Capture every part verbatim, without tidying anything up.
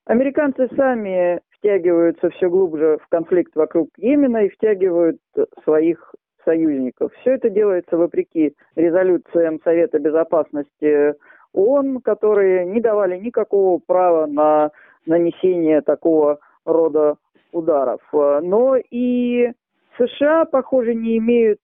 Американцы сами втягиваются все глубже в конфликт вокруг Йемена и втягивают своих союзников. Все это делается вопреки резолюциям Совета Безопасности ООН, которые не давали никакого права на нанесение такого рода ударов. Но и США, похоже, не имеют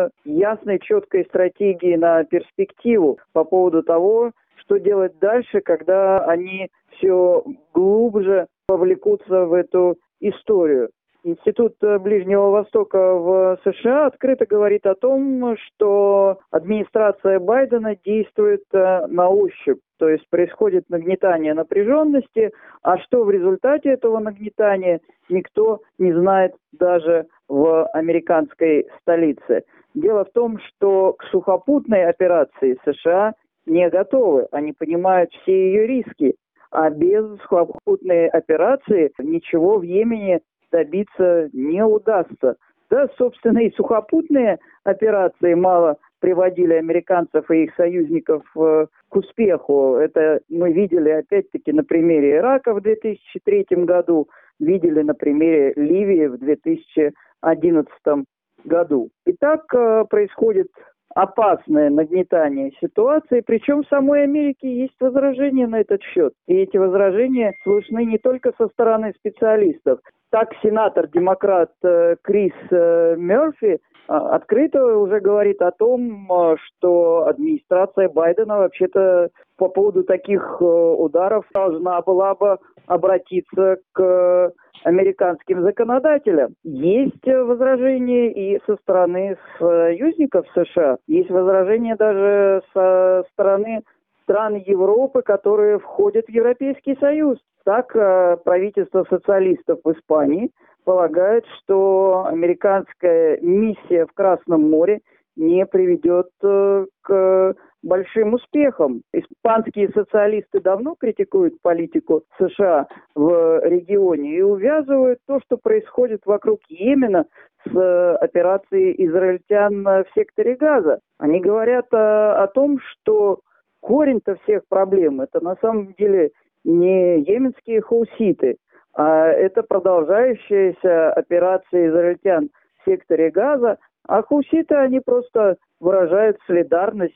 ясной, четкой стратегии на перспективу по поводу того, что делать дальше, когда они все глубже вовлекутся в эту историю. Институт Ближнего Востока в США открыто говорит о том, что администрация Байдена действует на ощупь, то есть происходит нагнетание напряженности, а что в результате этого нагнетания, никто не знает даже в американской столице. Дело в том, что к сухопутной операции США не готовы, они понимают все ее риски, а без сухопутной операции ничего в Йемене добиться не удастся. Да, собственно, и сухопутные операции мало приводили американцев и их союзников э, к успеху. Это мы видели, опять-таки, на примере Ирака в две тысячи третьем году, видели на примере Ливии в две тысячи одиннадцатом году. И так э, происходит опасное нагнетание ситуации, причем в самой Америке есть возражения на этот счет. И эти возражения слышны не только со стороны специалистов. Так, сенатор-демократ Крис Мерфи открыто уже говорит о том, что администрация Байдена вообще-то по поводу таких ударов должна была бы обратиться к американским законодателям. Есть возражения и со стороны союзников США, есть возражения даже со стороны стран Европы, которые входят в Европейский Союз. Так, правительство социалистов в Испании полагает, что американская миссия в Красном море не приведет к большим успехам. Испанские социалисты давно критикуют политику США в регионе и увязывают то, что происходит вокруг Йемена, с операцией израильтян в секторе Газа. Они говорят о, о том, что корень-то всех проблем — это на самом деле не йеменские хауситы, а это продолжающаяся операция израильтян в секторе Газа, а хауситы, они просто выражают солидарность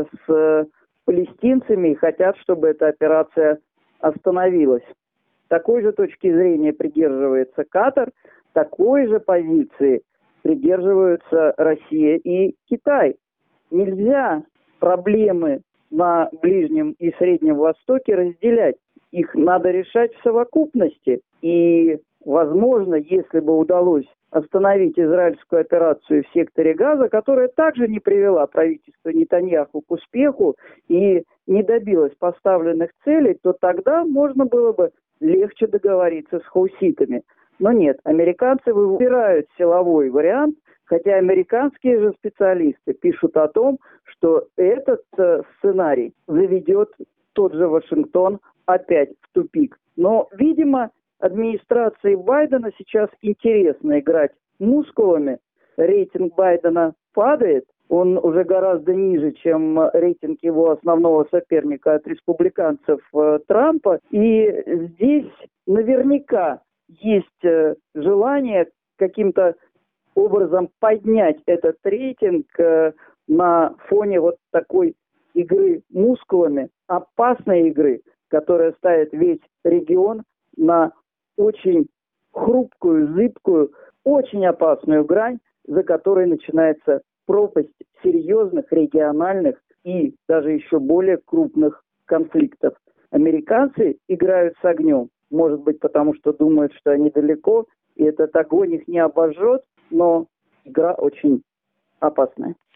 с палестинцами и хотят, чтобы эта операция остановилась. Такой же точки зрения придерживается Катар, такой же позиции придерживаются Россия и Китай. Нельзя проблемы на Ближнем и Среднем Востоке разделять. Их надо решать в совокупности. И, возможно, если бы удалось остановить израильскую операцию в секторе Газа, которая также не привела правительство Нетаньяху к успеху и не добилась поставленных целей, то тогда можно было бы легче договориться с хауситами. Но нет, американцы выбирают силовой вариант, хотя американские же специалисты пишут о том, что этот э, сценарий заведет тот же Вашингтон опять в тупик. Но, видимо, администрации Байдена сейчас интересно играть мускулами. Рейтинг Байдена падает, он уже гораздо ниже, чем рейтинг его основного соперника от республиканцев э, Трампа. И здесь наверняка есть э, желание каким-то образом поднять этот рейтинг э, на фоне вот такой игры мускулами, опасной игры, которая ставит весь регион на очень хрупкую, зыбкую, очень опасную грань, за которой начинается пропасть серьезных региональных и даже еще более крупных конфликтов. Американцы играют с огнем, может быть, потому что думают, что они далеко, и этот огонь их не обожжет, но игра очень опасная.